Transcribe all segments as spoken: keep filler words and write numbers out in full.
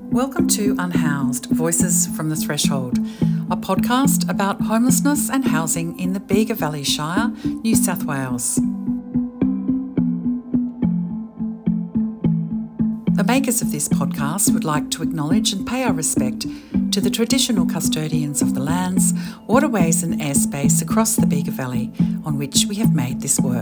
Welcome to Unhoused, Voices from the Threshold, a podcast about homelessness and housing in the Bega Valley Shire, New South Wales. The makers of this podcast would like to acknowledge and pay our respect to the traditional custodians of the lands, waterways and airspace across the Bega Valley on which we have made this work.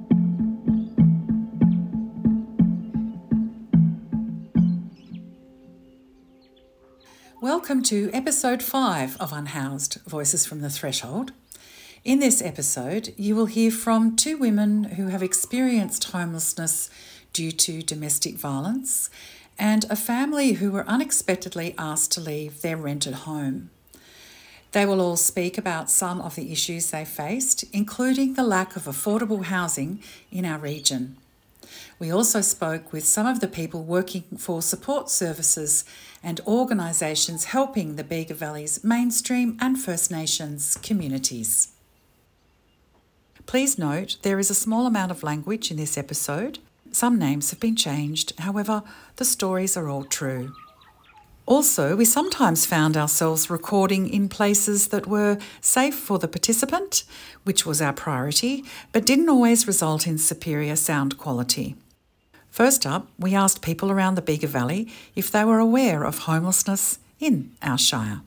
Welcome to episode five of Unhoused, Voices from the Threshold. In this episode, you will hear from two women who have experienced homelessness due to domestic violence and a family who were unexpectedly asked to leave their rented home. They will all speak about some of the issues they faced, including the lack of affordable housing in our region. We also spoke with some of the people working for support services and organisations helping the Bega Valley's mainstream and First Nations communities. Please note there is a small amount of language in this episode. Some names have been changed, however, the stories are all true. Also, we sometimes found ourselves recording in places that were safe for the participant, which was our priority, but didn't always result in superior sound quality. First up, we asked people around the Bega Valley if they were aware of homelessness in our shire.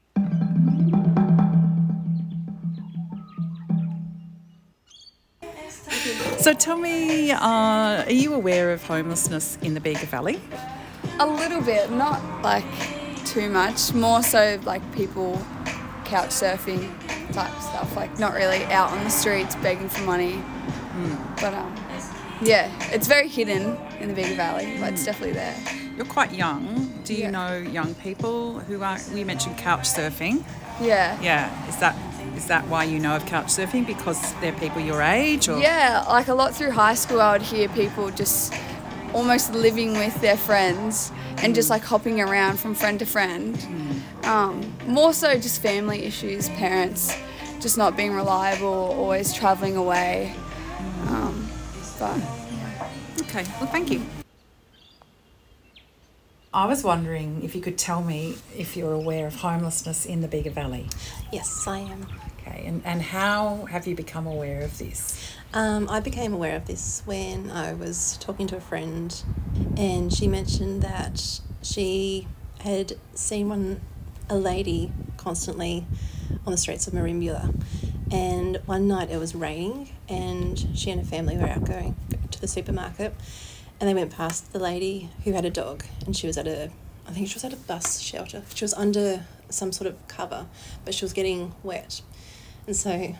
So tell me, uh, are you aware of homelessness in the Bega Valley? A little bit, not like too much, more so like people couch surfing type stuff, like not really out on the streets begging for money. Mm. But um, yeah, it's very hidden in the Bega Valley, but it's definitely there. You're quite young. Do you Yeah. know young people who are, you mentioned couch surfing. Yeah. Yeah, is that is that why you know of couch surfing? Because they're people your age? Or? Yeah, like a lot through high school I would hear people just almost living with their friends and just like hopping around from friend to friend. Mm. Um, more so just family issues, parents just not being reliable, always travelling away. Um, but Okay, well thank you. I was wondering if you could tell me if you're aware of homelessness in the Bega Valley. Yes, I am. Okay, and, and how have you become aware of this? Um, I became aware of this when I was talking to a friend and she mentioned that she had seen one a lady constantly on the streets of Merimbula, and one night it was raining and she and her family were out going to the supermarket and they went past the lady who had a dog, and she was at a, I think she was at a bus shelter. She was under some sort of cover, but she was getting wet. And so,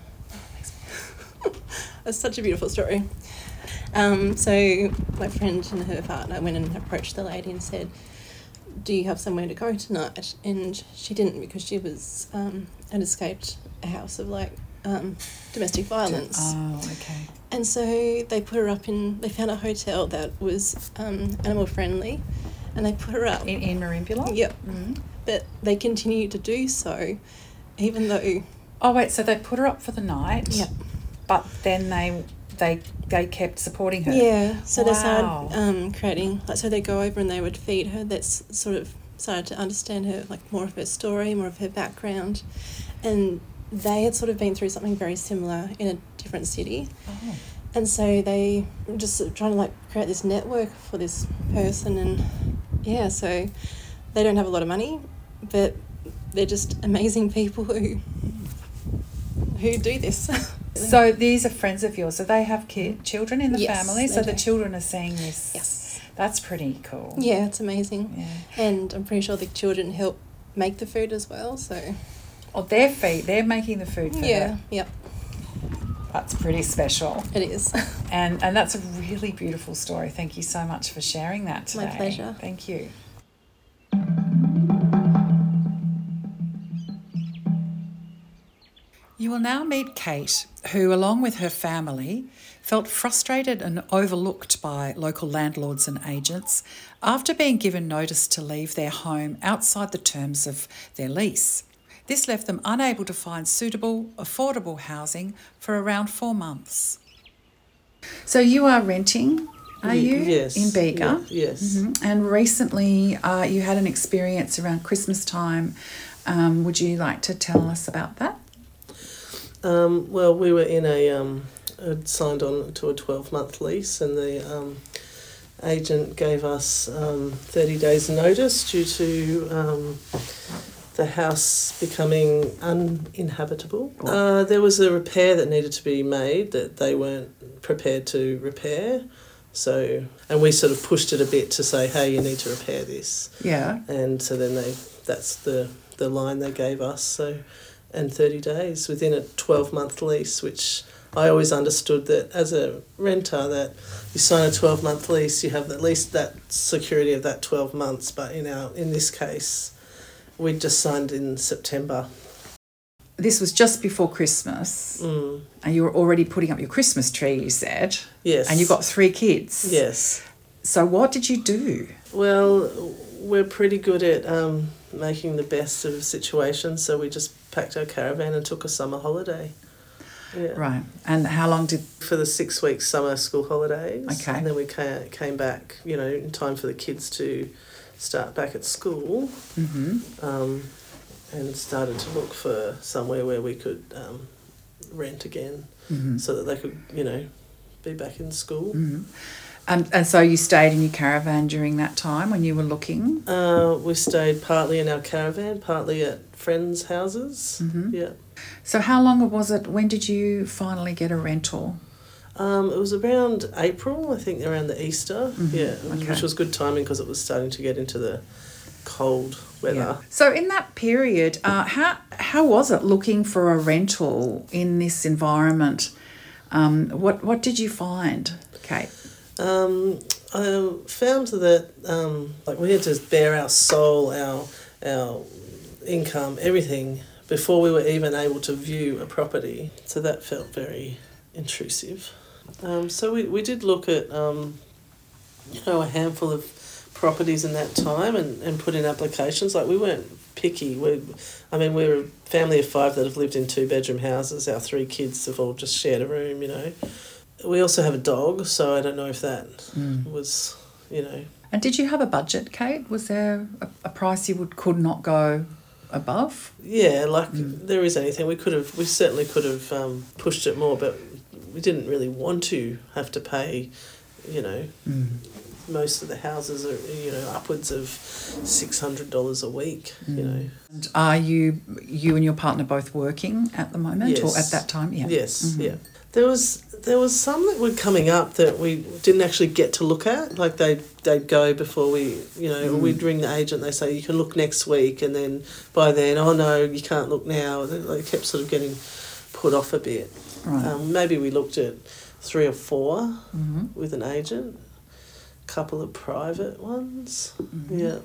it's such a beautiful story. Um, so my friend and her partner went and approached the lady and said, do you have somewhere to go tonight? And she didn't, because she was, um, had escaped a house of like um, domestic violence. Oh, okay. And so they put her up in, they found a hotel that was um, animal friendly, and they put her up. In, in Merimbula? Yep. Mm-hmm. But they continued to do so, even though... Oh, wait, so they put her up for the night? Yep. But then they they they kept supporting her? Yeah, so Wow. they started um, creating, like, so they go over and they would feed her. That's sort of started to understand her, like, more of her story, more of her background. And they had sort of been through something very similar in a different city. Oh. And so they were just sort of trying to, like, create this network for this person. And, yeah, so they don't have a lot of money, but they're just amazing people who who do this. So these are friends of yours. So they have kid, children in the Yes, family? So they the do. children are seeing this? Yes. That's pretty cool. Yeah, it's amazing. Yeah. And I'm pretty sure the children help make the food as well, so... Oh, their feed, they're making the food for Yeah, her. yep, That's pretty special. it is. And and that's a really beautiful story. Thank you so much for sharing that today. My pleasure. Thank you. You will now meet Kate, who, along with her family, felt frustrated and overlooked by local landlords and agents after being given notice to leave their home outside the terms of their lease. This left them unable to find suitable, affordable housing for around four months. So you are renting Are you? Yes. In Bega? Yeah, yes. Mm-hmm. And recently uh, you had an experience around Christmas time. Um, would you like to tell us about that? Um, well, we were in a, um, had signed on to a twelve-month lease, and the um, agent gave us um, thirty days notice due to um, the house becoming uninhabitable. Uh, there was a repair that needed to be made that they weren't prepared to repair. So, and we sort of pushed it a bit to say, hey, you need to repair this. Yeah. And so then they, that's the, the line they gave us. So, and thirty days within a twelve-month lease, which I always understood that as a renter that you sign a twelve-month lease, you have at least that security of that twelve months. But in our in this case, we just signed in September. This was just before Christmas, Mm. and you were already putting up your Christmas tree, you said. Yes. And you've got three kids. Yes. So what did you do? Well, we're pretty good at um, making the best of situations, so we just packed our caravan and took a summer holiday. Yeah. Right. And how long did... For the six weeks summer school holidays. Okay. And then we came, came back, you know, in time for the kids to start back at school. Mm-hmm. Um, and started to look for somewhere where we could um, rent again, Mm-hmm. so that they could, you know, be back in school. Mm-hmm. And, and so you stayed in your caravan during that time when you were looking? Uh, we stayed partly in our caravan, partly at friends' houses. Mm-hmm. Yeah. So how long was it? When did you finally get a rental? Um, it was around April, I think, around the Easter. Mm-hmm. Yeah, Okay. which was good timing because it was starting to get into the cold weather. Yeah. So in that period, uh, how how was it looking for a rental in this environment? Um, what what did you find, Kate? Um, I found that um, like we had to bear our soul, our our income, everything before we were even able to view a property. So that felt very intrusive. Um, so we, we did look at um, you know, a handful of properties in that time and, and put in applications. Like, we weren't picky. We, I mean, we're a family of five that have lived in two bedroom houses. Our three kids have all just shared a room, you know. We also have a dog, so I don't know if that Mm. was, you know. And did you have a budget, Kate? Was there a, a price you would could not go above? Yeah, like Mm. there is anything. We could have, we certainly could have um, pushed it more, but we didn't really want to have to pay, you know. Mm. Most of the houses are, you know, upwards of six hundred dollars a week, you Mm. know. And are you you and your partner both working at the moment, or Yes. at that time? Yeah. Yes, Mhm. yeah. There was there was some that were coming up that we didn't actually get to look at. Like they they'd go before we, you know, Mm. we'd ring the agent. They say you can look next week, and then by then, oh no, you can't look now. They kept sort of getting put off a bit. Right. Um, maybe we looked at three or four Mm-hmm. with an agent. Couple of private ones. Mm-hmm. Yeah.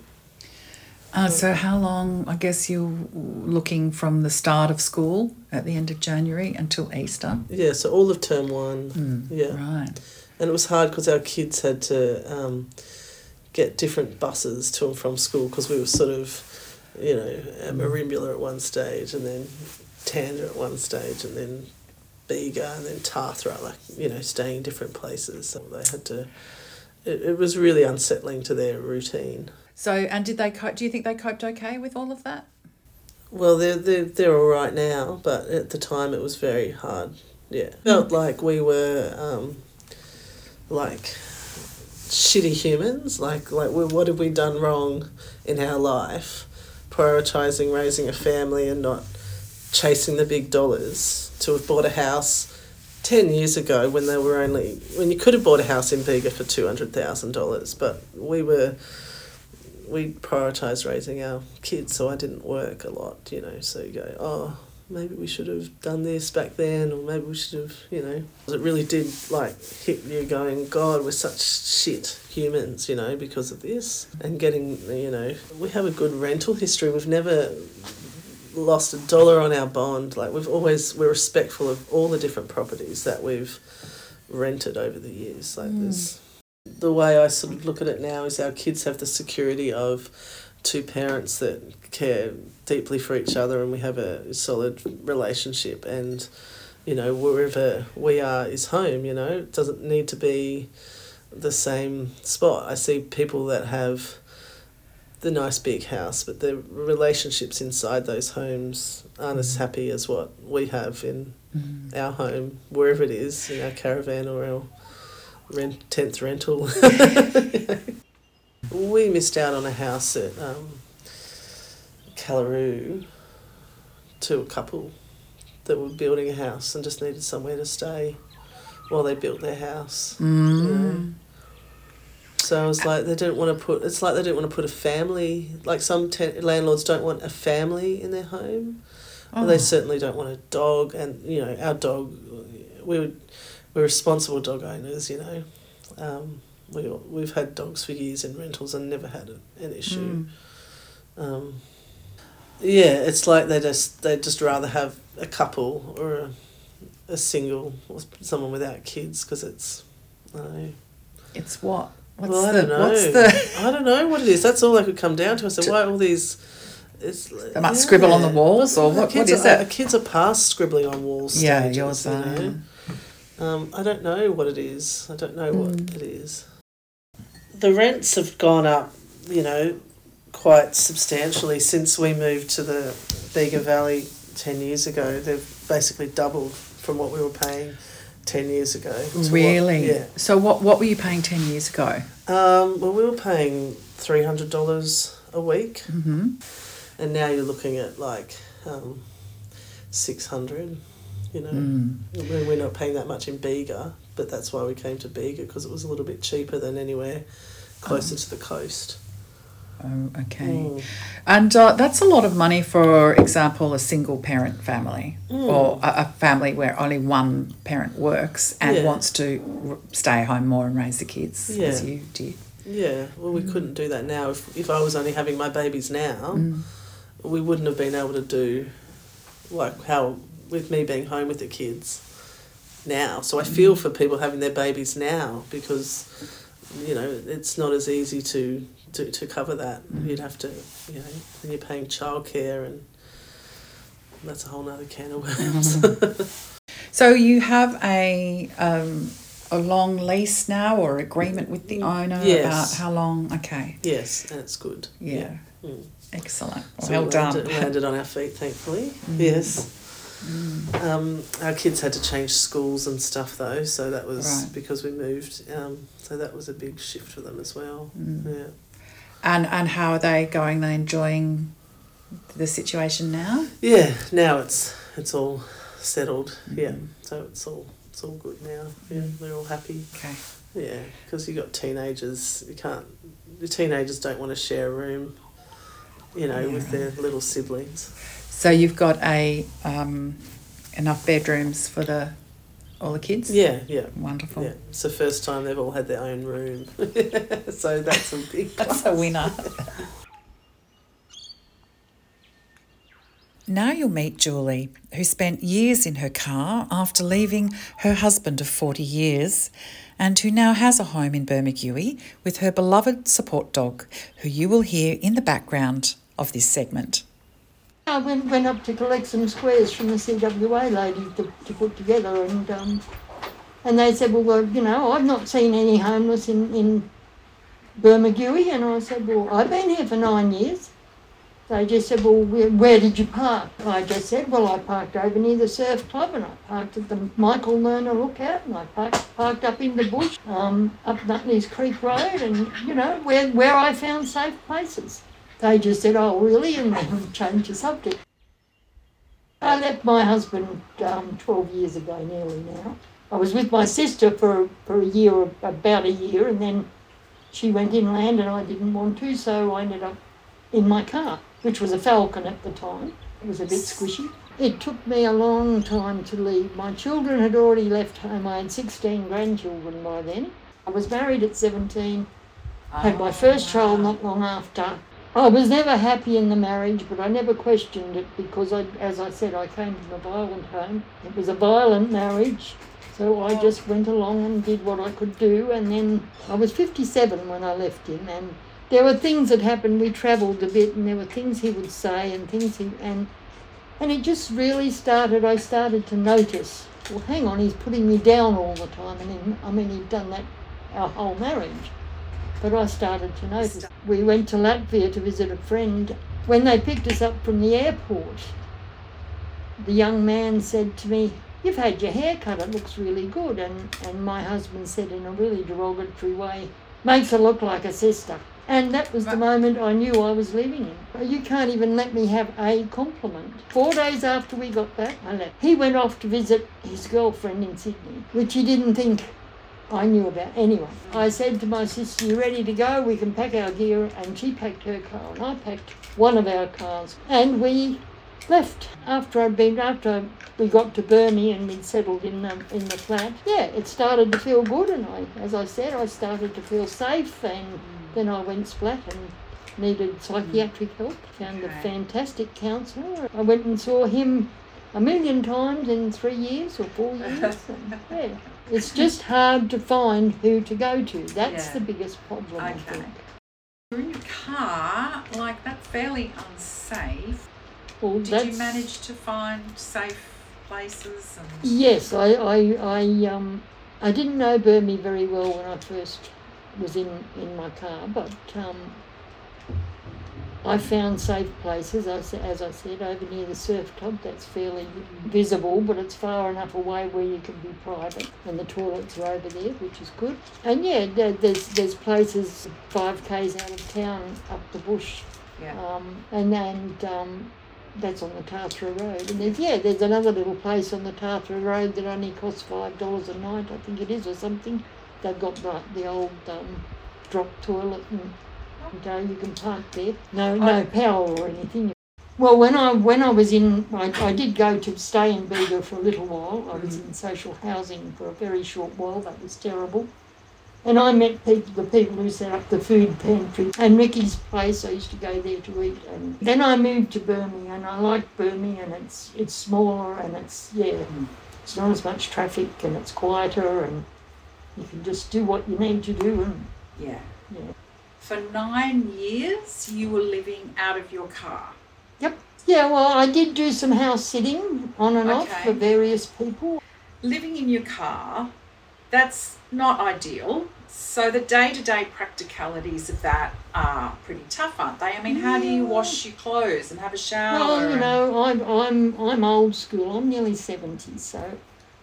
Uh, so how long, I guess you're looking from the start of school at the end of January until Easter? Yeah, so all of term one. Mm. Yeah. Right. And it was hard because our kids had to um, get different buses to and from school because we were sort of, you know, at Merimbula at one stage, and then Tander at one stage, and then Bega, and then Tathra, like, you know, staying in different places. So they had to, it, it was really unsettling to their routine. So, and did they cope, do you think they coped okay with all of that? Well, they're, they're, they're all right now, but at the time it was very hard. Yeah. Felt like we were, um, like, shitty humans. Like, like we, what have we done wrong in our life? Prioritising raising a family and not chasing the big dollars. To have bought a house ten years ago when they were only, when you could have bought a house in Bega for two hundred thousand dollars, but we were, we prioritised raising our kids, so I didn't work a lot, you know, so you go, oh, maybe we should have done this back then, or maybe we should have, you know. It really did, like, hit you going, God, we're such shit humans, you know, because of this. And getting, you know, we have a good rental history. We've never lost a dollar on our bond. Like, we've always, we're respectful of all the different properties that we've rented over the years. Like, Mm. there's, the way I sort of look at it now is our kids have the security of two parents that care deeply for each other, and we have a solid relationship, and, you know, wherever we are is home, you know. It doesn't need to be the same spot. I see people that have the nice big house, but the relationships inside those homes aren't as happy as what we have in mm. our home, wherever it is, in our caravan or our rent, tenth rental. We missed out on a house at um, Callaroo to a couple that were building a house and just needed somewhere to stay while they built their house. Mm. You know? So I was like, they didn't want to put, it's like they didn't want to put a family, like some ten- landlords don't want a family in their home. Oh. They certainly don't want a dog, and, you know, our dog, we would, we're responsible dog owners, you know. Um, we, we've had dogs for years in rentals and never had a, an issue. Mm. Um, yeah, it's like they just, they'd just rather have a couple or a, a single or someone without kids, because it's, I don't know. It's what? What's well, I the, don't know. What's the... I don't know what it is. That's all I could come down to. I said, why all these... It's, they might yeah. scribble on the walls, or what, what is are, it? Kids are past scribbling on walls. Yeah, stages, yours are. You know? yeah. um, I don't know what it is. I don't know mm. what it is. The rents have gone up, you know, quite substantially since we moved to the Bega Valley ten years ago. They've basically doubled from what we were paying ten years ago. Really? What, yeah. So what what were you paying ten years ago? Um, well, we were paying three hundred dollars a week. Mm-hmm. And now you're looking at like um, six hundred dollars, you know. Mm. We're not paying that much in Bega, but that's why we came to Bega, because it was a little bit cheaper than anywhere closer oh. to the coast. Oh, okay. Mm. And uh, that's a lot of money, for example, a single parent family mm. or a, a family where only one parent works and yeah. wants to r- stay home more and raise the kids, yeah. as you did. Yeah, well, we mm. couldn't do that now. If, if I was only having my babies now, mm. we wouldn't have been able to do, like, how, with me being home with the kids now. So I mm. feel for people having their babies now, because, you know, it's not as easy to... To, to cover that. Mm. You'd have to, you know, and you're paying childcare, and that's a whole nother can of worms. Mm. So you have a um, a long lease now, or agreement with the owner yes. about how long? Okay. Yes, and it's good. Yeah. yeah. Mm. Excellent. Well, so well we done. Landed, landed on our feet, thankfully. Mm. Yes. Mm. Um, our kids had to change schools and stuff though, so that was right. because we moved. Um, so that was a big shift for them as well. Mm. Yeah. And and how are they going? Are they enjoying the situation now? Yeah, now it's it's all settled. Mm-hmm. Yeah, so it's all it's all good now. Yeah, they're all happy. Okay. Yeah, because you got teenagers. You can't. The teenagers don't want to share a room, you know, yeah. with their little siblings. So you've got a um, enough bedrooms for the. All the kids? Yeah, yeah. Wonderful. Yeah, it's the first time they've all had their own room. So that's a big That's plus. a winner. Now you'll meet Julie, who spent years in her car after leaving her husband of forty years, and who now has a home in Bermagui with her beloved support dog, who you will hear in the background of this segment. I went, went up to collect some squares from the C W A lady to, to put together, and um, and they said, well, well, you know, I've not seen any homeless in, in Bermagui. And I said, well, I've been here for nine years. They just said, well, where, where did you park? I just said, well, I parked over near the surf club, and I parked at the Michael Lerner lookout, and I parked, parked up in the bush, um, up Nutley's Creek Road, and, you know, where, where I found safe places. They just said, oh, really? And then changed the subject. I left my husband um, twelve years ago, nearly now. I was with my sister for, for a year, about a year, and then she went inland and I didn't want to, so I ended up in my car, which was a Falcon at the time. It was a bit squishy. It took me a long time to leave. My children had already left home. I had sixteen grandchildren by then. I was married at seventeen, had my first child not long after. I was never happy in the marriage, but I never questioned it because, I, as I said, I came from a violent home. It was a violent marriage, so I just went along and did what I could do. And then I was fifty-seven when I left him, and there were things that happened. We travelled a bit, and there were things he would say and things he... And, and it just really started, I started to notice, well, hang on, he's putting me down all the time. And then, I mean, he'd done that our whole marriage. But I started to notice. We went to Latvia to visit a friend. When they picked us up from the airport, the young man said to me, "You've had your hair cut, it looks really good." And, and my husband said in a really derogatory way, "Makes her look like a sister." And that was the moment I knew I was leaving him. You can't even let me have a compliment. Four days after we got back, I left. He went off to visit his girlfriend in Sydney, which he didn't think I knew about anyway. I said to my sister, "You ready to go? We can pack our gear." And she packed her car and I packed one of our cars. And we left after I'd been, after we got to Burnie and we'd settled in the, in the flat. Yeah, it started to feel good, and I, as I said, I started to feel safe, and then I went splat and needed psychiatric help. Found a fantastic counsellor. I went and saw him a million times in three years or four years. And, yeah. It's just hard to find who to go to. That's Yeah. the biggest problem, I Okay. think. You're in your car, like that's fairly unsafe. Well, Did that's, you manage to find safe places? And Yes, I, I, I, um, I didn't know Burnie very well when I first was in, in my car, but um, I found safe places, as, as I said, over near the surf club. That's fairly visible, but it's far enough away where you can be private, and the toilets are over there, which is good. And yeah, there- there's there's places five k's out of town, up the bush, yeah. um, and and um, that's on the Tathra Road. And there's yeah, there's another little place on the Tathra Road that only costs five dollars a night, I think it is, or something. They've got like the old um, drop toilet and. You know, you can park there. No, no power or anything. Well, when I when I was in, I, I did go to stay in Bega for a little while. I was in social housing for a very short while. That was terrible. And I met people, the people who set up the food pantry. And Ricky's place, I used to go there to eat. And then I moved to Burnie, and I like Burnie, and it's it's smaller, and it's yeah, it's not as much traffic, and it's quieter, and you can just do what you need to do. And Yeah. yeah. For nine years, you were living out of your car. Yep. Yeah, well, I did do some house sitting on and off Okay. for various people. Living in your car, that's not ideal. So the day-to-day practicalities of that are pretty tough, aren't they? I mean, how do you wash your clothes and have a shower? Well, you and- know, I'm I'm I'm old school. I'm nearly seventy, so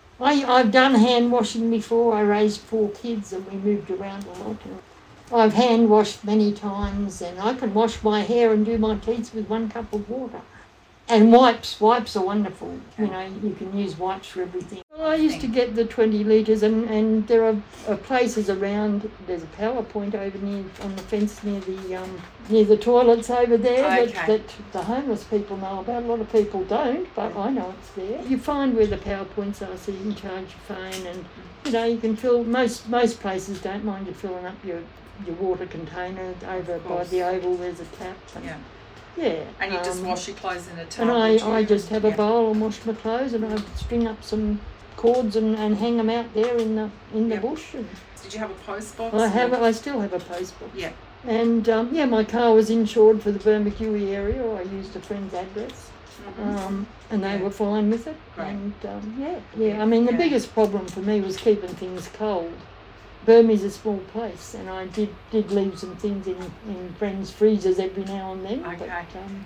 I I've done hand washing before. I raised four kids and we moved around a lot. And I've hand washed many times, and I can wash my hair and do my teeth with one cup of water. And wipes, wipes are wonderful. You know, you can use wipes for everything. Well, I used to get the twenty litres, and, and there are, are places around. There's a PowerPoint over near on the fence near the um, near the toilets over there Okay. that, that the homeless people know about. A lot of people don't, but I know it's there. You find where the PowerPoints are, so you can charge your phone, and you know you can fill. Most most places don't mind you filling up your your water container over by course. the oval. There's a tap. And, Yeah. Yeah. And you just um, wash your clothes in a tub. and I, would you? I just have a Yeah. bowl and wash my clothes, and I string up some cords and, and hang them out there in the in the Yep. bush. And Did you have a post box? I have or- I still have a post box. Yeah. And um, yeah, my car was insured for the Bermagui area. I used a friend's address, Mhm. um, and they Yeah. were fine with it. Great. And um, yeah, yeah. I mean, the Yeah. biggest problem for me was keeping things cold. Burmie's a small place, and I did, did leave some things in, in friends' freezers every now and then. Okay. But, um,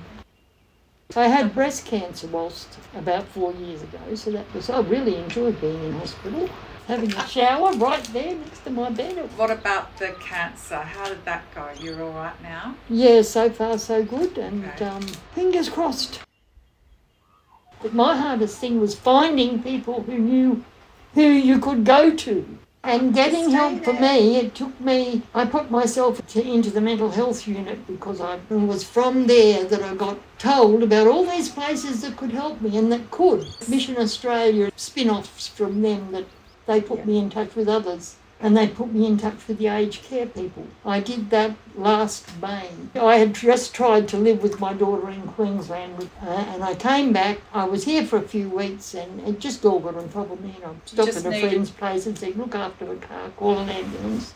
I had breast cancer whilst about four years ago, so that was, I really enjoyed being in hospital, having a shower right there next to my bed. What about the cancer? How did that go? You're all right now? Yeah, so far so good, and Okay. um, fingers crossed. But my hardest thing was finding people who knew who you could go to. And getting help for me, it took me, I put myself to, into the mental health unit because I, it was from there that I got told about all these places that could help me and that could. Mission Australia, spin-offs from them, that they put Yeah. me in touch with others. And they put me in touch with the aged care people. I did that last May. I had just tried to live with my daughter in Queensland, with, uh, and I came back. I was here for a few weeks, and it just all got on top of me. And I stopped just at a needed- friend's place and said, "Look after the car, call an ambulance."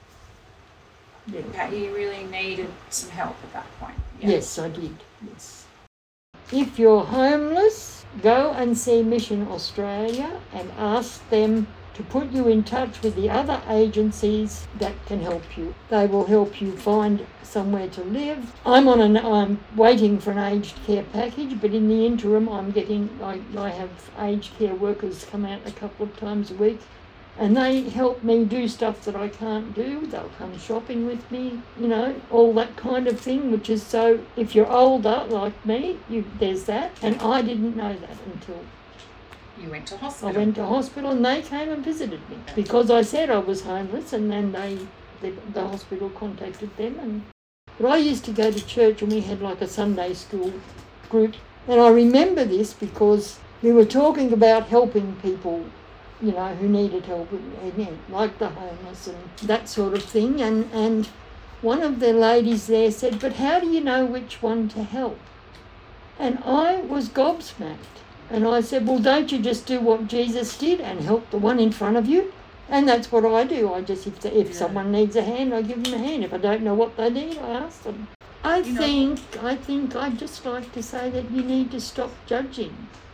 Yeah. Okay, you really needed some help at that point. Yeah. Yes, I did. Yes. If you're homeless, go and see Mission Australia and ask them to put you in touch with the other agencies that can help you. They will help you find somewhere to live. I'm on an I'm waiting for an aged care package, but in the interim I'm getting I, I have aged care workers come out a couple of times a week, and they help me do stuff that I can't do. They'll come shopping with me, you know, all that kind of thing, which is so if you're older like me, you there's that. And I didn't know that until You went to I hospital. went to hospital, and they came and visited me because I said I was homeless, and then they, the, the hospital contacted them. And but I used to go to church, and we had like a Sunday school group, and I remember this because we were talking about helping people, you know, who needed help, and like the homeless and that sort of thing. And and one of the ladies there said, "But how do you know which one to help?" And I was gobsmacked. And I said, well, don't you just do what Jesus did and help the one in front of you? And that's what I do. I just, if, the, if Yeah. someone needs a hand, I give them a hand. If I don't know what they need, I ask them. I You know- think, I think I'd just like to say that you need to stop judging.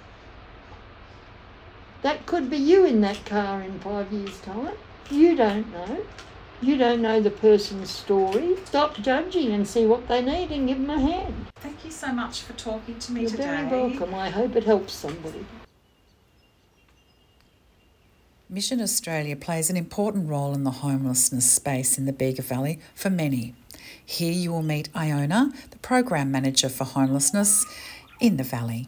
That could be you in that car in five years' time. You don't know. You don't know the person's story. Stop judging and see what they need and give them a hand. Thank you so much for talking to me You're today. very welcome. I hope it helps somebody. Mission Australia plays an important role in the homelessness space in the Bega Valley for many. Here you will meet Iona, the Program Manager for Homelessness in the Valley.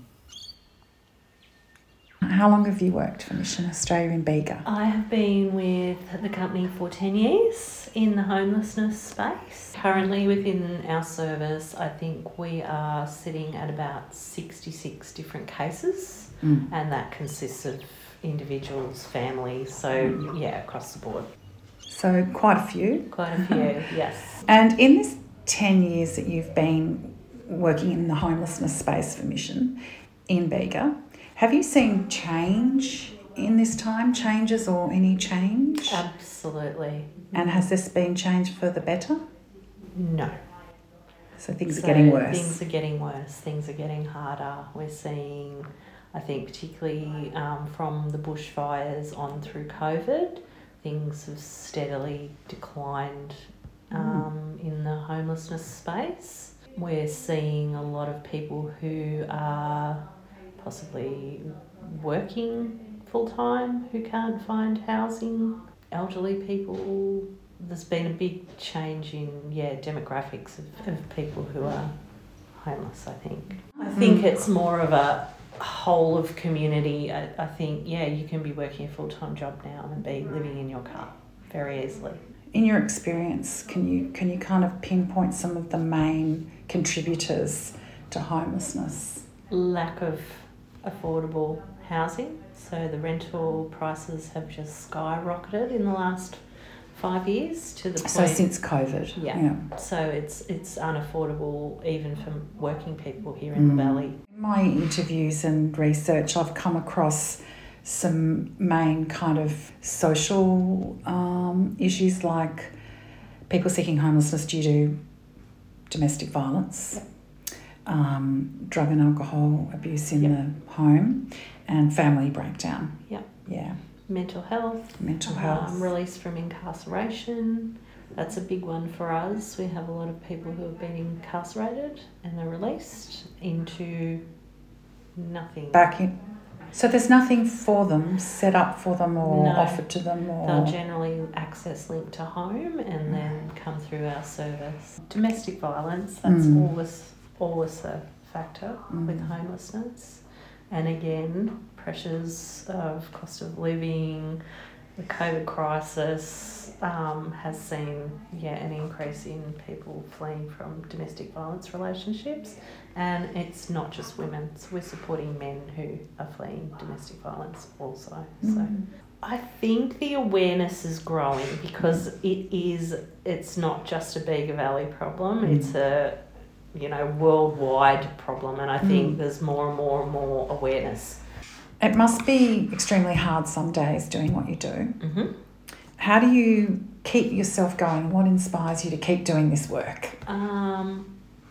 How long have you worked for Mission Australia in Bega? I have been with the company for ten years in the homelessness space. Currently within our service, I think we are sitting at about sixty-six different cases, Mm. and that consists of individuals, families, so yeah, across the board. So quite a few. Quite a few, yes. And in this ten years that you've been working in the homelessness space for Mission in Bega, have you seen change in this time, changes or any change? Absolutely. And has this been changed for the better? No. So things So are getting worse. Things are getting worse. Things are getting harder. We're seeing, I think, particularly um, from the bushfires on through COVID, things have steadily declined um, mm. in the homelessness space. We're seeing a lot of people who are possibly working full-time who can't find housing, elderly people. There's been a big change in, yeah, demographics of, of people who are homeless, I think. I think it's more of a whole of community. I, I think, yeah, you can be working a full-time job now and be living in your car very easily. In your experience, can you can you kind of pinpoint some of the main contributors to homelessness? Lack of affordable housing. So the rental prices have just skyrocketed in the last five years to the point. So since COVID. Yeah. yeah. So it's it's unaffordable even for working people here in Mm. the valley. In my interviews and research, I've come across some main kind of social um, issues like people seeking homelessness due to domestic violence. Yep. Um, drug and alcohol abuse in Yep. the home, and family breakdown. Yeah. Yeah. Mental health. Mental health. Um, release from incarceration. That's a big one for us. We have a lot of people who have been incarcerated and are released into nothing. Back in. So there's nothing for them set up for them or No. offered to them, or They'll generally access link to home and then come through our service. Domestic violence, that's Mm. always always a factor with Mm. homelessness. And again, pressures of cost of living, the COVID crisis um, has seen yeah an increase in people fleeing from domestic violence relationships. And it's not just women, so we're supporting men who are fleeing domestic violence also. So Mm. I think the awareness is growing because it is, it's not just a Bega Valley problem, Mm. it's a, you know, worldwide problem, and I think Mm. there's more and more and more awareness. It must be extremely hard some days doing what you do. Mm-hmm. How do you keep yourself going? What inspires you to keep doing this work? Um,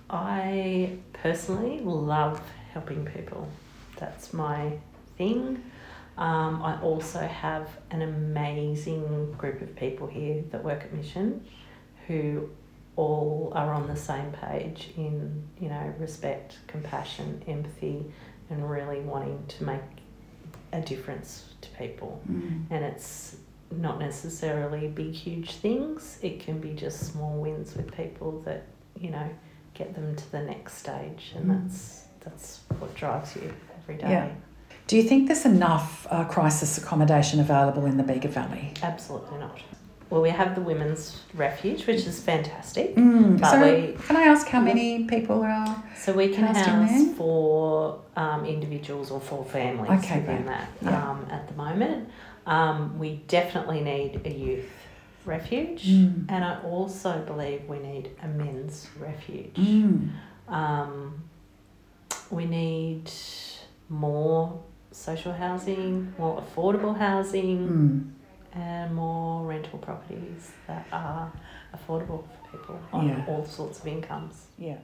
I personally love helping people. That's my thing. Um, I also have an amazing group of people here that work at Mission who all are on the same page in, you know, respect, compassion, empathy, and really wanting to make a difference to people. Mm. And it's not necessarily big, huge things. It can be just small wins with people that, you know, get them to the next stage, and Mm. that's that's what drives you every day. Yeah. Do you think there's enough uh, crisis accommodation available in the Bega Valley? Absolutely not. Well, we have the Women's Refuge, which is fantastic. Mm. But So we, can I ask how many people are... so we can housed in house there? four um, individuals or four families Okay, within great. that Yeah. um, at the moment. Um, we definitely need a youth refuge, Mm. and I also believe we need a men's refuge. Mm. Um, we need more social housing, more affordable housing, Mm. and more rental properties that are affordable for people on Yeah. all sorts of incomes. Yeah.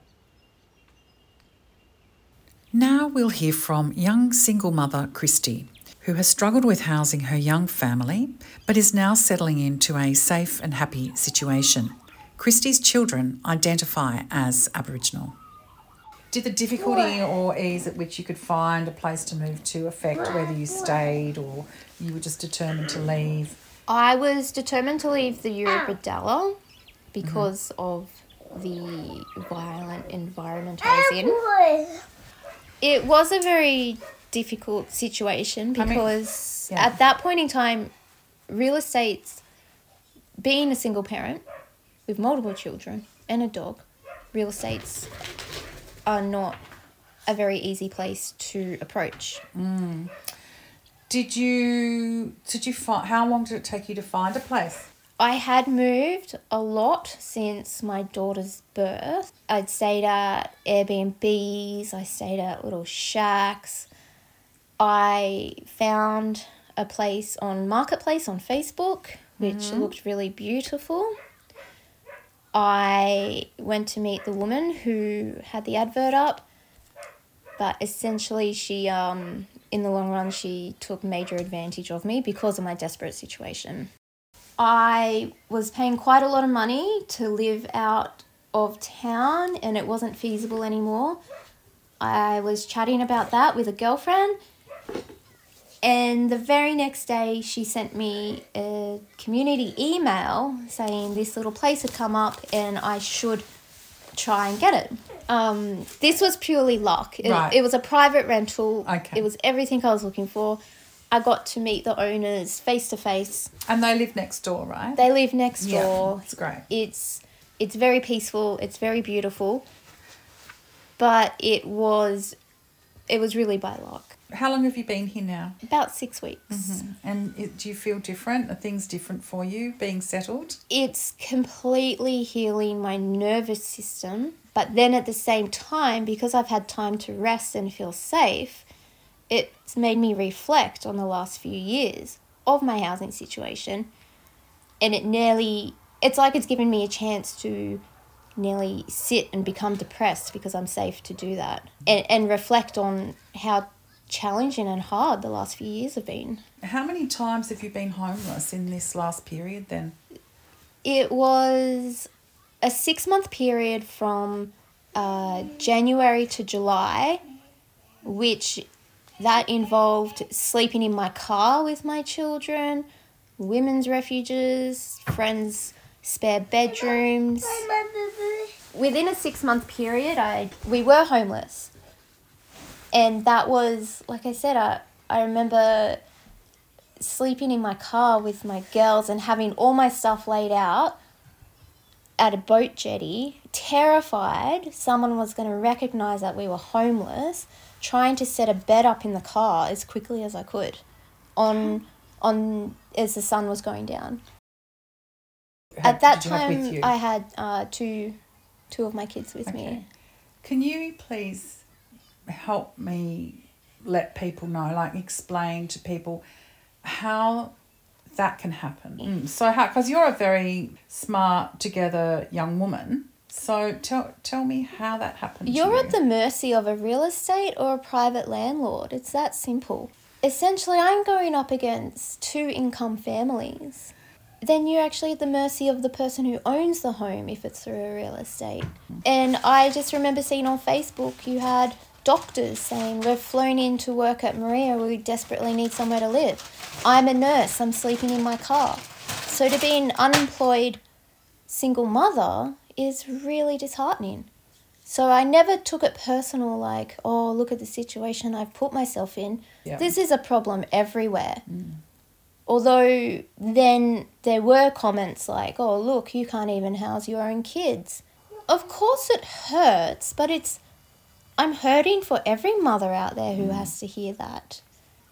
Now we'll hear from young single mother Christy, who has struggled with housing her young family but is now settling into a safe and happy situation. Christy's children identify as Aboriginal. Did the difficulty or ease at which you could find a place to move to affect whether you stayed or you were just determined to leave? I was determined to leave the Eurobodalla because of the violent environment I was in. It was a very difficult situation I mean, because yeah. at that point in time, real estate's, being a single parent with multiple children and a dog, real estates are not a very easy place to approach. Mm. Did you, did you find, how long did it take you to find a place? I had moved a lot since my daughter's birth. I'd stayed at Airbnbs, I stayed at little shacks. I found a place on Marketplace on Facebook, which Mm-hmm. looked really beautiful. I went to meet the woman who had the advert up, but essentially she, um, in the long run, she took major advantage of me because of my desperate situation. I was paying quite a lot of money to live out of town and it wasn't feasible anymore. I was chatting about that with a girlfriend, and the very next day she sent me a community email saying this little place had come up and I should try and get it. Um, this was purely luck. It, Right. it was a private rental. Okay. It was everything I was looking for. I got to meet the owners face to face. And they live next door, right? They live next Yeah, door. it's great. It's it's very peaceful. It's very beautiful. But it was it was really by luck. How long have you been here now? About six weeks. Mm-hmm. And it, do you feel different? Are things different for you being settled? It's completely healing my nervous system. But then at the same time, because I've had time to rest and feel safe, it's made me reflect on the last few years of my housing situation. And it nearly, it's like it's given me a chance to nearly sit and become depressed because I'm safe to do that. And, and reflect on how challenging and hard the last few years have been. How many times have you been homeless in this last period then? It was a six-month period from uh, January to July, which that involved sleeping in my car with my children, women's refuges, friends' spare bedrooms. Within a six-month period, I we were homeless. And that was, like I said, I, I remember sleeping in my car with my girls and having all my stuff laid out at a boat jetty, terrified someone was going to recognise that we were homeless, trying to set a bed up in the car as quickly as I could on on as the sun was going down. How- At that did you have with time, you? I had uh, two two of my kids with Okay. me. Can you please help me let people know, like explain to people how that can happen? Mm. So how, because you're a very smart, together young woman, so tell tell me how that happened. You're to you. at the mercy of a real estate or a private landlord. It's that simple. essentially I'm going up against two income families. Then you're actually at the mercy of the person who owns the home if it's through a real estate. And I just remember seeing on Facebook you had doctors saying, we've flown in to work at Maria, we desperately need somewhere to live. I'm a nurse, I'm sleeping in my car. So to be an unemployed single mother is really disheartening. So I never took it personal, like, oh, look at the situation I've put myself in. Yeah. This is a problem everywhere. Mm. Although then there were comments like, oh, look, you can't even house your own kids. Of course it hurts, but it's, I'm hurting for every mother out there who mm. has to hear that.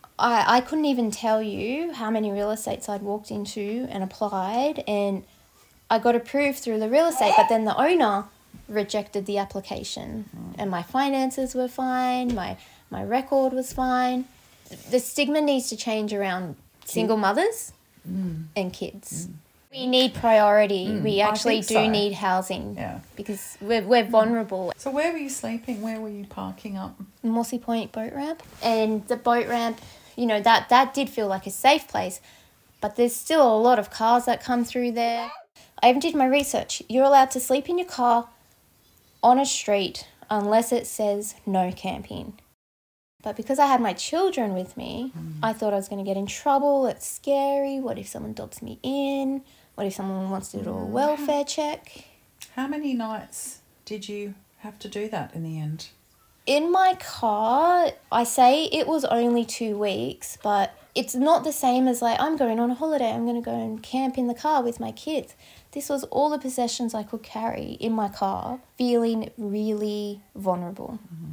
I, I couldn't even tell you how many real estates I'd walked into and applied, and I got approved through the real estate, but then the owner rejected the application. Mm. And my finances were fine, my, my record was fine. The stigma needs to change around single mothers mm. and kids. Mm. We need priority. Mm. We actually do so. need housing yeah. because we're, we're vulnerable. So where were you sleeping? Where were you parking up? Mossy Point boat ramp. And the boat ramp, you know, that, that did feel like a safe place, but there's still a lot of cars that come through there. I even did my research. You're allowed to sleep in your car on a street unless it says no camping. But because I had my children with me, mm. I thought I was going to get in trouble. It's scary. What if someone dobs me in? What if someone wants to do a welfare check? How many nights did you have to do that in the end? In my car, I say it was only two weeks, but it's not the same as like, I'm going on a holiday, I'm going to go and camp in the car with my kids. This was all the possessions I could carry in my car, feeling really vulnerable. Mm-hmm.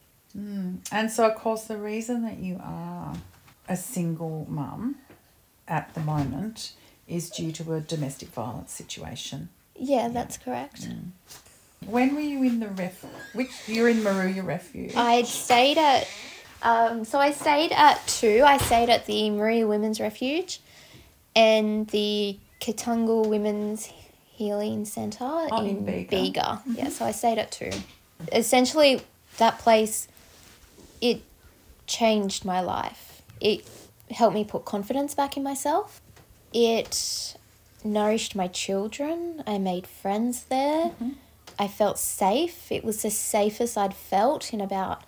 Mm. And so, of course, the reason that you are a single mum at the moment is due to a domestic violence situation. Yeah, that's correct. Mm. When were you in the ref? Which you're in Moruya Refuge? I stayed at. Um, so I stayed at two. I stayed at the Moruya Women's Refuge, and the Katungal Women's Healing Centre oh, in, in Bega. Bega. Mm-hmm. Yeah, so I stayed at two. Essentially, that place, it changed my life. It helped me put confidence back in myself. It nourished my children. I made friends there. Mm-hmm. I felt safe. It was the safest I'd felt in about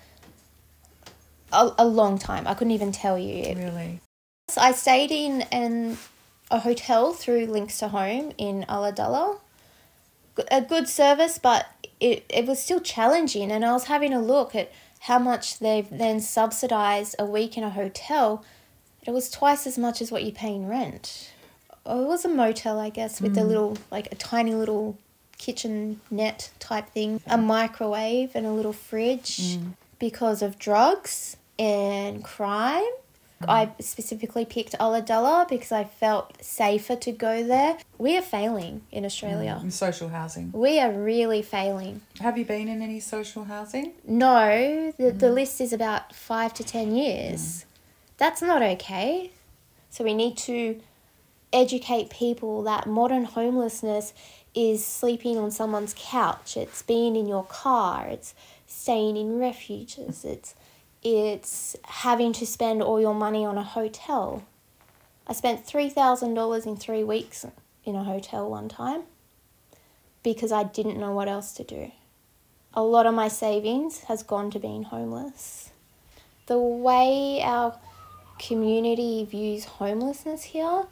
a, a long time. I couldn't even tell you. Really? So I stayed in an, a hotel through Links to Home in Ulladulla. A good service, but it, it was still challenging, and I was having a look at how much they've then subsidised a week in a hotel. It was twice as much as what you pay in rent. Oh, it was a motel, I guess, with mm. a little, like a tiny little kitchen net type thing, a microwave and a little fridge. Mm. Because of drugs and crime. Mm. I specifically picked Ulladulla because I felt safer to go there. We are failing in Australia. Mm. In social housing. We are really failing. Have you been in any social housing? No, the, mm. the list is about five to ten years. Mm. That's not okay. So we need to educate people that modern homelessness is sleeping on someone's couch, it's being in your car, it's staying in refuges, it's it's having to spend all your money on a hotel. I spent three thousand dollars in three weeks in a hotel one time because I didn't know what else to do. A lot of my savings has gone to being homeless. The way our community views homelessness here,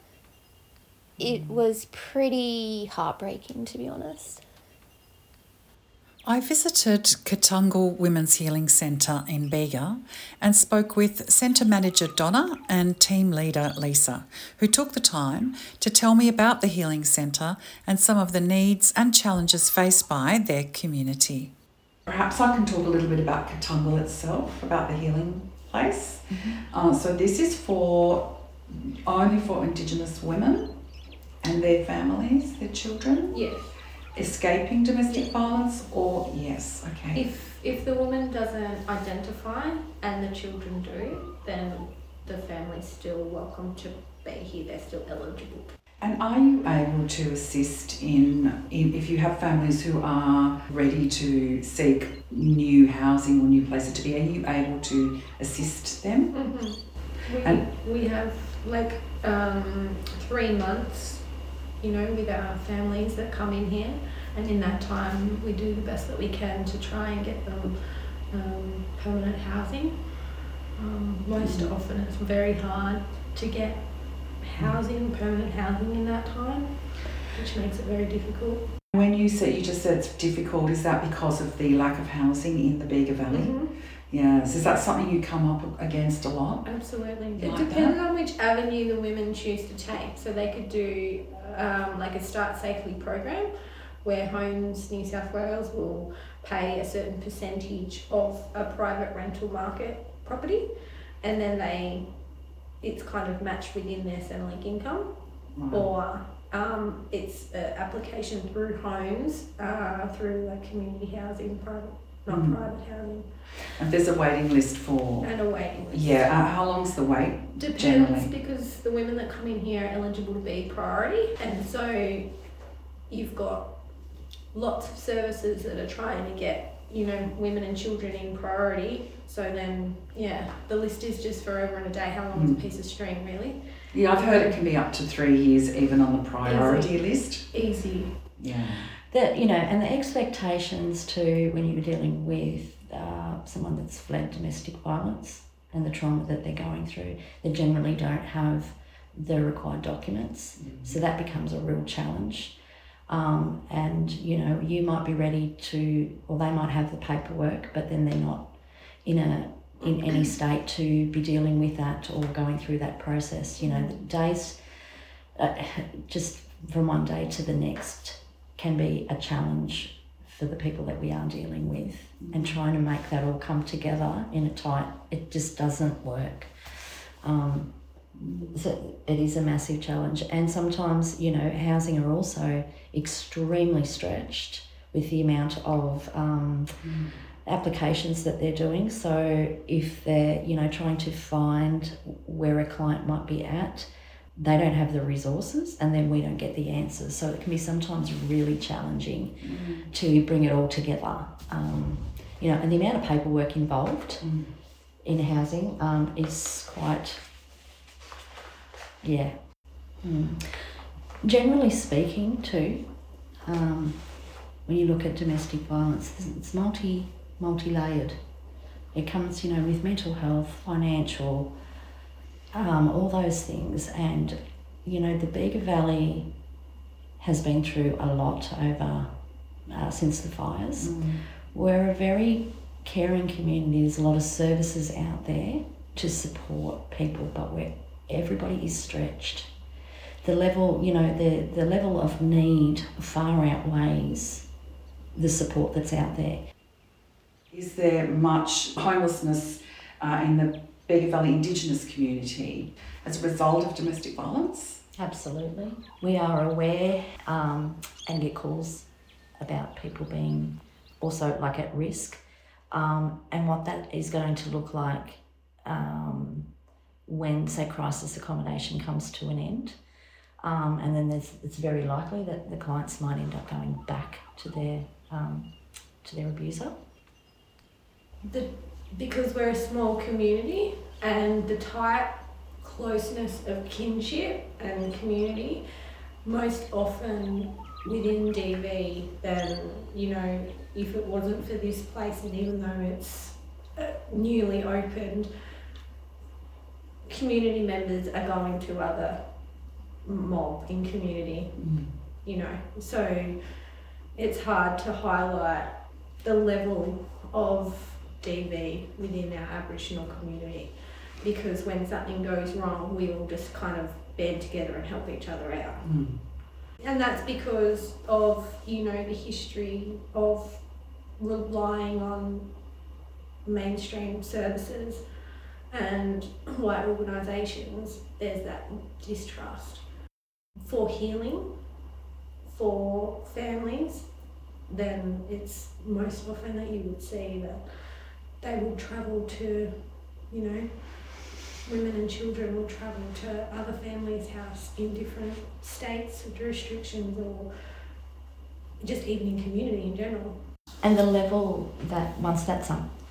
it was pretty heartbreaking, to be honest. I visited Katungal Women's Healing Centre in Bega and spoke with Centre Manager Donna and Team Leader Lisa, who took the time to tell me about the Healing Centre and some of the needs and challenges faced by their community. Perhaps I can talk a little bit about Katungal itself, about the healing place. Mm-hmm. Uh, so this is for only for Indigenous women and their families, their children? Yes. Escaping domestic yes. violence, or yes, okay. If if the woman doesn't identify and the children do, then the family's still welcome to be here, they're still eligible. And are you able to assist in, in if you have families who are ready to seek new housing or new places to be, are you able to assist them? Mm-hmm. We, And we have like um, three months, you know, with our families that come in here, and in that time we do the best that we can to try and get them um, permanent housing. Um, most Mhm. often it's very hard to get housing, permanent housing in that time, which makes it very difficult. when you said you just said it's difficult, is that because of the lack of housing in the Bega Valley? Mhm. Yes. Is that something you come up against a lot? Absolutely. You It like depends on which avenue the women choose to take. So they could do um, like a Start Safely program where Homes New South Wales will pay a certain percentage of a private rental market property, and then they it's kind of matched within their Centrelink income, Right. or um, it's an application through Homes, uh, through like community housing, private, not Mhm. private housing, And there's a waiting list for. and a waiting list. Yeah. Uh, how long's the wait? Depends, generally? because the women that come in here are eligible to be priority, and so you've got lots of services that are trying to get, you know, women and children in priority. So then, yeah, the list is just forever and a day. How long is Mm. a piece of string, really? Yeah, I've heard it can be up to three years even on the priority list. Easy. Yeah. The, you know, and the expectations too when you're dealing with uh, someone that's fled domestic violence and the trauma that they're going through, they generally don't have the required documents, so that becomes a real challenge. Um, and you know, you might be ready to, or they might have the paperwork, but then they're not in a in any state to be dealing with that or going through that process. You know, the days uh, just from one day to the next can be a challenge for the people that we are dealing with, and trying to make that all come together in a tight, it just doesn't work. Um, so it is a massive challenge, and sometimes, you know, housing are also extremely stretched with the amount of um, Mm. applications that they're doing. So if they're, you know, trying to find where a client might be at, they don't have the resources, and then we don't get the answers. So it can be sometimes really challenging Mm. to bring it all together. Um, you know, and the amount of paperwork involved Mm. in housing um, is quite, yeah. Mm. Generally speaking too, um, when you look at domestic violence, it's multi, multi-layered. It comes, you know, with mental health, financial, um, all those things. And, you know, the Bega Valley has been through a lot over, uh, since the fires. Mm. We're a very caring community. There's a lot of services out there to support people, but where everybody is stretched. The level, you know, the, the level of need far outweighs the support that's out there. Is there much homelessness uh, in the Bega Valley Indigenous community as a result of domestic violence? Absolutely. We are aware um, and get calls about people being also like at risk, um, and what that is going to look like um, when, say, crisis accommodation comes to an end. Um, and then there's, it's very likely that the clients might end up going back to their um, to their abuser. The, because we're a small community, and the tight closeness of kinship and community, most often within D V, then, you know, if it wasn't for this place, and even though it's uh, newly opened, community members are going to other mob in community, Mm. you know, so it's hard to highlight the level of D V within our Aboriginal community, because when something goes wrong, we all just kind of band together and help each other out. Mm. And that's because of, you know, the history of relying on mainstream services and white organisations. There's that distrust. For healing, for families, then it's most often that you would see that they will travel to, you know, women and children will travel to other families' house in different states or jurisdictions, or just even in community in general. And the level that once that's un-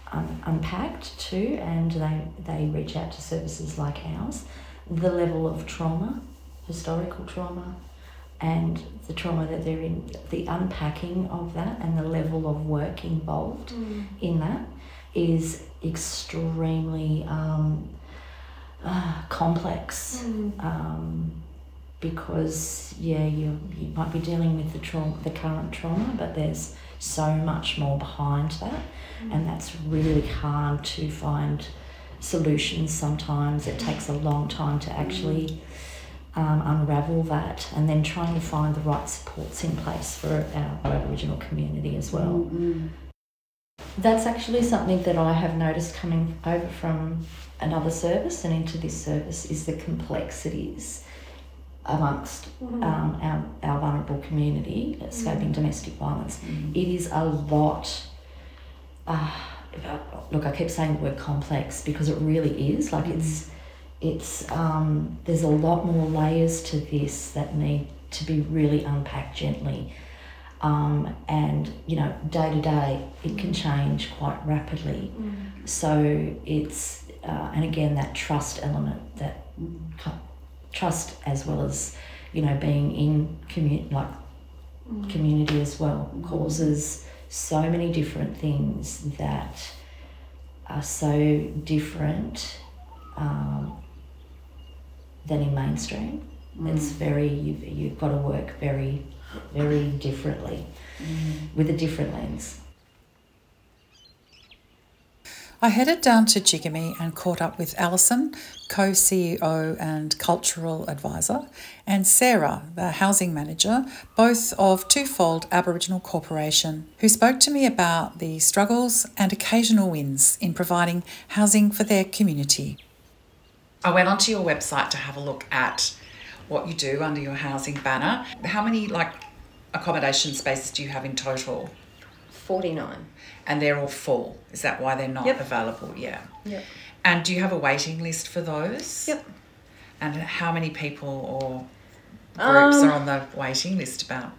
un- unpacked too, and they, they reach out to services like ours. The level of trauma, historical trauma, and the trauma that they're in, the unpacking of that and the level of work involved mm. in that is extremely um, uh, complex mm. um, because, yeah, you you might be dealing with the trauma, the current trauma, but there's so much more behind that mm. and that's really hard to find solutions sometimes. It takes a long time to actually... Mm. Um, unravel that, and then trying to find the right supports in place for our, our Aboriginal community as well. Mm-hmm. That's actually something that I have noticed coming over from another service and into this service is the complexities amongst mm-hmm. um, our, our vulnerable community escaping mm-hmm. domestic violence. Mm-hmm. It is a lot, uh, look, I keep saying the word complex because it really is, like mm-hmm. it's It's um, there's a lot more layers to this that need to be really unpacked gently, um, and you know, day to day it can change quite rapidly. Mm. So it's uh, and again that trust element, that trust as well as you know being in community like mm. community as well mm. causes so many different things that are so different. Um, than in mainstream. Mm. It's very, you've, you've got to work very, very differently mm. with a different lens. I headed down to Jigamy and caught up with Alison, co-C E O and cultural advisor, and Sarah, the housing manager, both of Twofold Aboriginal Corporation, who spoke to me about the struggles and occasional wins in providing housing for their community. I went onto your website to have a look at what you do under your housing banner. How many like accommodation spaces do you have in total? forty-nine. And they're all full. Is that why they're not yep. available? Yeah. Yep. And do you have a waiting list for those? Yep. And how many people or groups um, are on the waiting list about?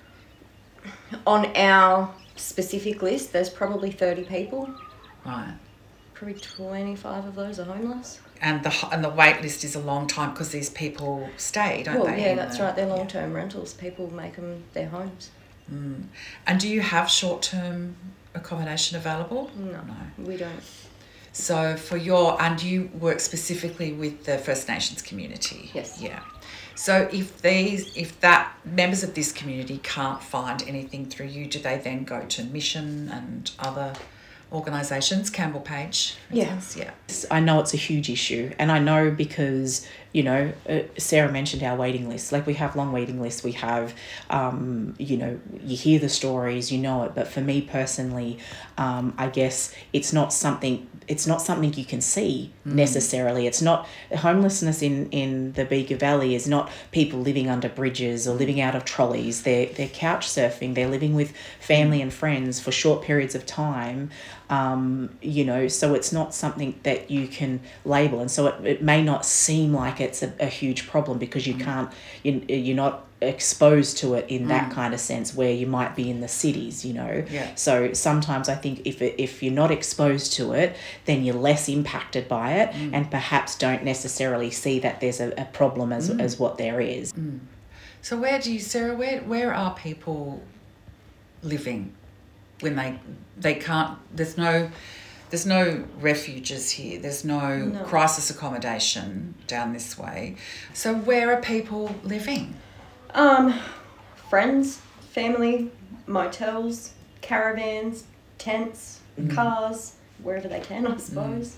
On our specific list, there's probably thirty people. Right. Probably twenty-five of those are homeless. And the and the wait list is a long time because these people stay, don't well, they? Yeah, that's the, right. They're long-term yeah. rentals. People make them their homes. Mm. And do you have short-term accommodation available? No, no, we don't. So for your, and you work specifically with the First Nations community? Yes. Yeah. So if these, if that members of this community can't find anything through you, do they then go to Mission and other organisations, Campbell Page? Yes. Yeah. I know it's a huge issue, and I know because, you know, uh, Sarah mentioned our waiting list. Like, we have long waiting lists. We have, um, you know, you hear the stories, you know it. But for me personally, um, I guess it's not something. It's not something you can see mm. necessarily. It's not homelessness in, in the Bega Valley is not people living under bridges or living out of trolleys. They're they're couch surfing. They're living with family and friends for short periods of time. Um, you know, so it's not something that you can label, and so it, it may not seem like it's a, a huge problem because you mm. can't, you, you're not exposed to it in that mm. kind of sense where you might be in the cities, you know. Yeah. So sometimes I think if it, if you're not exposed to it, then you're less impacted by it mm. and perhaps don't necessarily see that there's a, a problem as mm. as what there is. Mm. So where do you, Sarah, where where are people living when they they can't, there's no there's no refuges here, there's no, no crisis accommodation down this way. So where are people living? Um, friends, family, motels, caravans, tents, mm. cars, wherever they can, I suppose.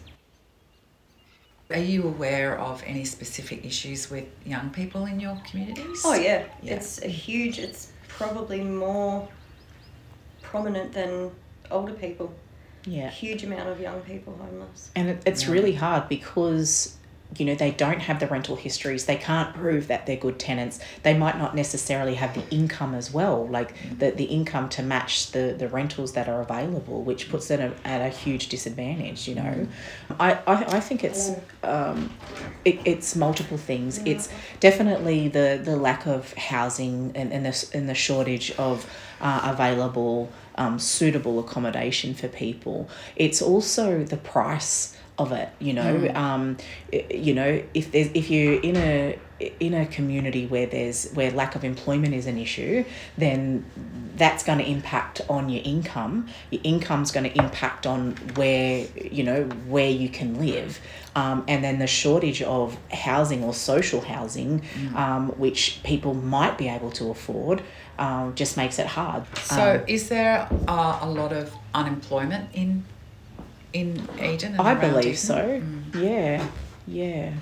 Mm. Are you aware of any specific issues with young people in your communities? Oh yeah, yeah. It's a huge, it's probably more prominent than older people. Yeah. Huge amount of young people homeless. And it, it's yeah. really hard because, you know, they don't have the rental histories. They can't prove that they're good tenants. They might not necessarily have the income as well, like mm. the, the income to match the, the rentals that are available, which puts them at a, at a huge disadvantage, you know. Mm. I, I, I think it's um, it, it's multiple things. Yeah. It's definitely the, the lack of housing and, and, the, and the shortage of uh, available um, suitable accommodation for people. It's also the price of it, you know. Mm. Um, you know, if there's if you're in a in a community where there's where lack of employment is an issue, then that's going to impact on your income. Your income's going to impact on where, you know, where you can live. Um, and then the shortage of housing or social housing, mm. um, which people might be able to afford, um, just makes it hard. So um, is there uh, a lot of unemployment in in Eden? And I around believe Eden? so. Mm. Yeah, yeah.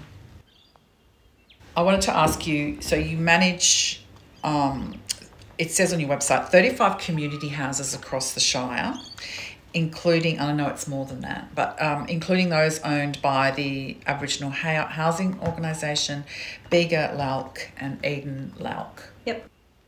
I wanted to ask you, so you manage, um, it says on your website, thirty-five community houses across the Shire, including, I know it's more than that, but um, including those owned by the Aboriginal Housing Organisation, Bega Lauk and Eden Lauk. Yep.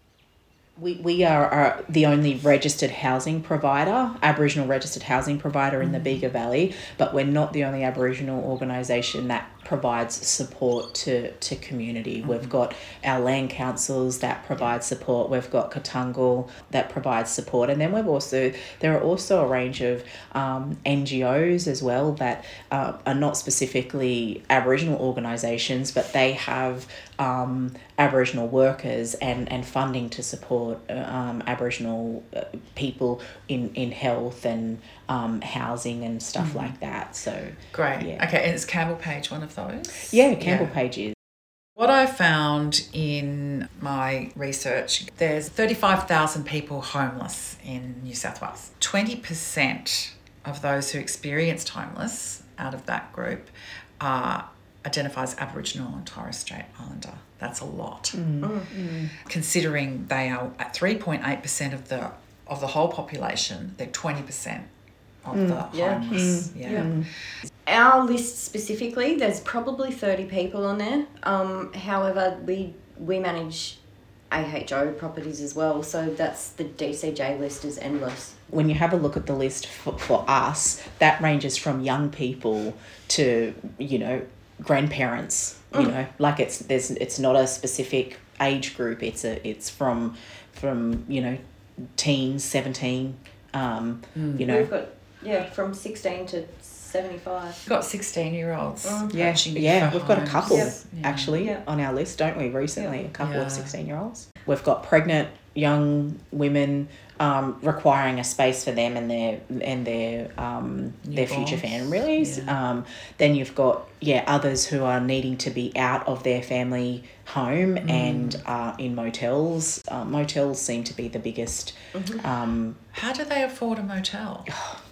We we are, are the only registered housing provider, Aboriginal registered housing provider in the Bega Valley, but we're not the only Aboriginal organisation that provides support to, to community. Mm-hmm. We've got our land councils that provide support. We've got Katungal that provides support. And then we've also, there are also a range of um, N G Os as well that uh, are not specifically Aboriginal organisations, but they have um, Aboriginal workers and, and funding to support um, Aboriginal uh, people in, in health and um, housing and stuff mm-hmm. like that. So great. Yeah. Okay, and it's Campbell Page, one of those? Yeah, Campbell yeah. Page is. What I found in my research, there's thirty-five thousand people homeless in New South Wales. twenty percent of those who experienced homeless out of that group are identified as Aboriginal and Torres Strait Islander. That's a lot. Mm. Mm. Considering they are at three point eight percent of the of the whole population, they're twenty percent of mm. the yeah. homeless. Mm. Yeah. yeah. Our list specifically, there's probably thirty people on there. Um, however, we we manage A H O properties as well, so that's the D C J list is endless. When you have a look at the list for, for us, that ranges from young people to, you know, grandparents. You know, like it's there's it's not a specific age group. It's a it's from from you know, teens, seventeen. Um, mm. You know, we've got yeah from sixteen to seventy-five. We've got sixteen-year-olds. Mm. Yeah, yeah, we've got a couple yep. actually yep. on our list, don't we? Recently, yep. a couple yeah. of sixteen-year-olds. We've got pregnant young women um, requiring a space for them and their and their um, their future families. Yeah. Um, then you've got yeah others who are needing to be out of their family home mm. and uh, in motels. Uh, motels seem to be the biggest. Mm-hmm. Um, How do they afford a motel?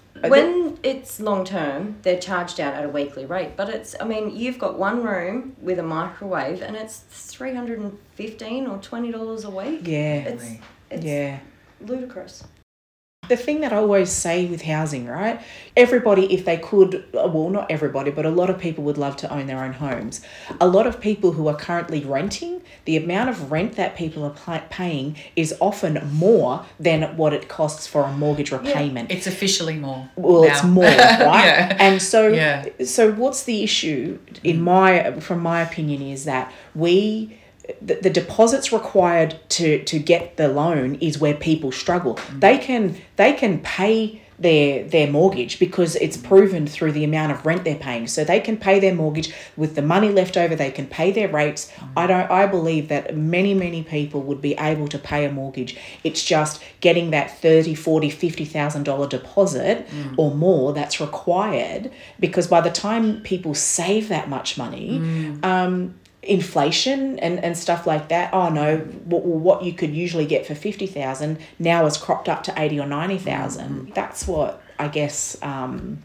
When it's long term, they're charged out at a weekly rate. But it's, I mean, you've got one room with a microwave and it's three hundred fifteen dollars or twenty dollars a week. Yeah. It's, it's yeah. ludicrous. The thing that I always say with housing, right? Everybody, if they could, well, not everybody, but a lot of people would love to own their own homes. A lot of people who are currently renting, the amount of rent that people are paying is often more than what it costs for a mortgage repayment. Yeah, it's officially more. Well, now. It's more, right? yeah. And so, yeah. so what's the issue? In my, from my opinion, is that we. The, the deposits required to, to get the loan is where people struggle. Mm. They can they can pay their their mortgage because it's proven through the amount of rent they're paying. So they can pay their mortgage with the money left over. They can pay their rates. Mm. I don't. I believe that many many people would be able to pay a mortgage. It's just getting that thirty, forty, fifty thousand dollar deposit mm. or more that's required, because by the time people save that much money. Mm. Um, inflation and, and stuff like that, oh no, what, what you could usually get for fifty thousand now is cropped up to eighty or ninety thousand. Mm-hmm. That's what I guess um,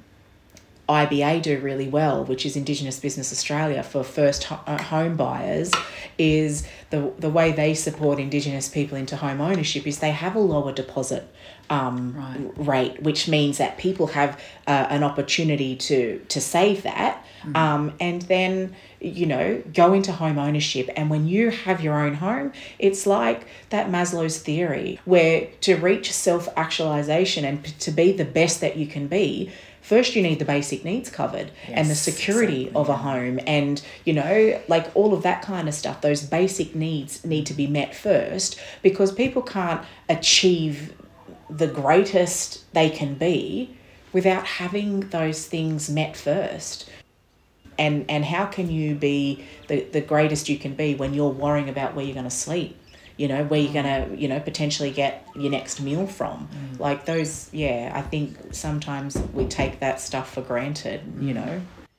I B A do really well, which is Indigenous Business Australia for first ho- home buyers, is the the way they support Indigenous people into home ownership is they have a lower deposit um, right. rate, which means that people have uh, an opportunity to to save that. Mm. Um, and then, you know, go into home ownership. And when you have your own home, it's like that Maslow's theory, where to reach self-actualization and p- to be the best that you can be, first you need the basic needs covered. Yes, and the security exactly. of a home and, you know, like all of that kind of stuff. Those basic needs need to be met first, because people can't achieve the greatest they can be without having those things met first? And and how can you be the, the greatest you can be when you're worrying about where you're going to sleep? You know, where you're going to, you know, potentially get your next meal from. Mm. Like those, yeah, I think sometimes we take that stuff for granted, you know.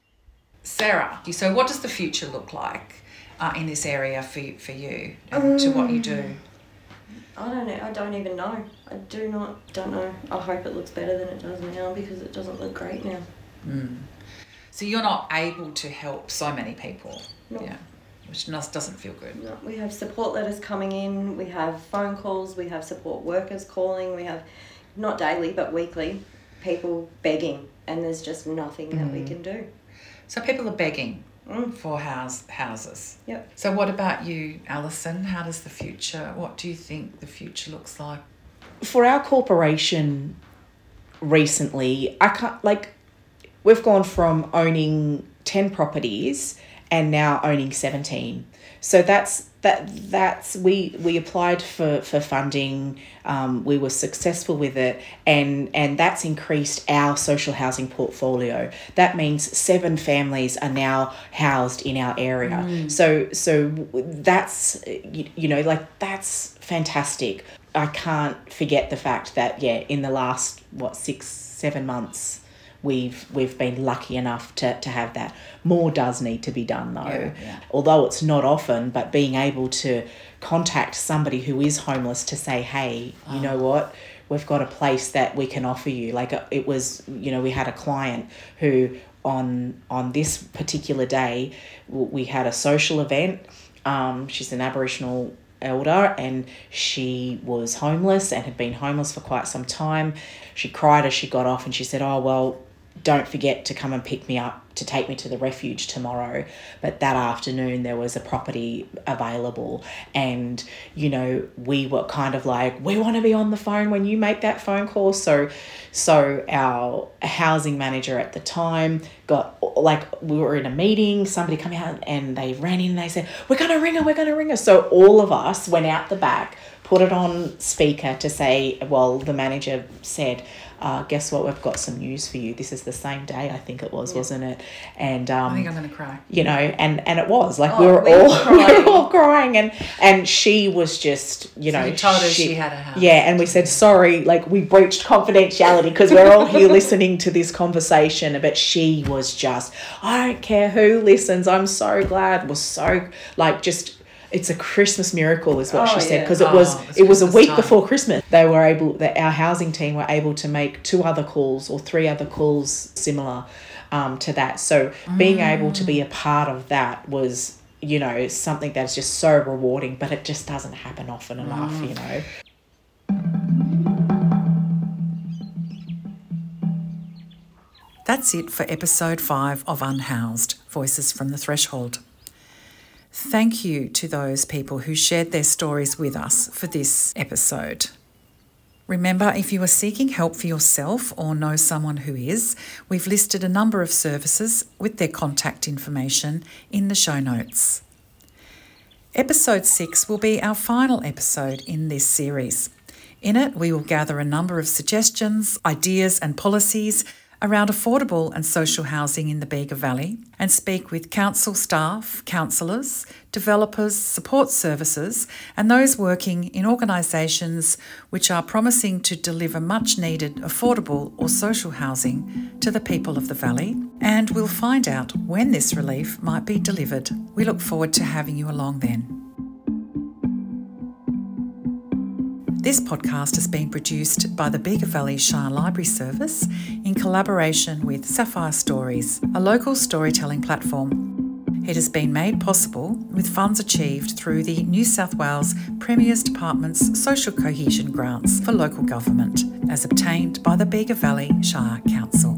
Sarah, so what does the future look like uh, in this area for, for you and um, to what you do? I don't know. I don't even know. I do not, don't know. I hope it looks better than it does now because it doesn't look great now. Mm. So you're not able to help so many people? No. Yeah. Which doesn't feel good. No, we have support letters coming in, we have phone calls, we have support workers calling, we have, not daily, but weekly, people begging, and there's just nothing mm. that we can do. So people are begging mm. for house houses. Yep. So what about you, Alison? How does the future, what do you think the future looks like? For our corporation recently, I can't, like, we've gone from owning ten properties and now owning seventeen. So that's that that's we we applied for for funding. Um, we were successful with it, and and that's increased our social housing portfolio. That means seven families are now housed in our area. Mm. So so that's you, you know like that's fantastic. I can't forget the fact that yeah, in the last what six seven months. We've we've been lucky enough to, to have that. More does need to be done though. Yeah, yeah. Although it's not often, but being able to contact somebody who is homeless to say, hey, you oh. know what, we've got a place that we can offer you. Like it was, you know, we had a client who on on this particular day, we had a social event. Um, she's an Aboriginal elder and she was homeless and had been homeless for quite some time. She cried as she got off and she said, oh, well, don't forget to come and pick me up to take me to the refuge tomorrow. But that afternoon there was a property available and, you know, we were kind of like, we want to be on the phone when you make that phone call. So, so our housing manager at the time got, like, we were in a meeting, somebody come out and they ran in and they said, we're going to ring her, we're going to ring her. So all of us went out the back, put it on speaker to say, well, the manager said, uh, guess what, we've got some news for you. This is the same day, I think it was, yeah. wasn't it? And um, I think I'm going to cry. You know, and, and it was. Like, oh, we were we all were we were all crying. And, and she was just, you so know. you told her she, she had a house. Yeah, and we said, sorry, like, we breached confidentiality because we're all here listening to this conversation. But she was just, I don't care who listens. I'm so glad. Was so, like, just... It's a Christmas miracle is what oh, she said because yeah. it was oh, it was Christmas a week time. before Christmas. They were able that our housing team were able to make two other calls or three other calls similar um, to that. So mm. being able to be a part of that was, you know, something that's just so rewarding, but it just doesn't happen often mm. enough, you know. That's it for episode five of Unhoused, Voices from the Threshold. Thank you to those people who shared their stories with us for this episode. Remember, if you are seeking help for yourself or know someone who is, we've listed a number of services with their contact information in the show notes. Episode six will be our final episode in this series. In it, we will gather a number of suggestions, ideas and policies around affordable and social housing in the Bega Valley and speak with council staff, councillors, developers, support services and those working in organisations which are promising to deliver much needed affordable or social housing to the people of the Valley, and we'll find out when this relief might be delivered. We look forward to having you along then. This podcast has been produced by the Bega Valley Shire Library Service in collaboration with Sapphire Stories, a local storytelling platform. It has been made possible with funds achieved through the New South Wales Premier's Department's Social Cohesion Grants for local government, as obtained by the Bega Valley Shire Council.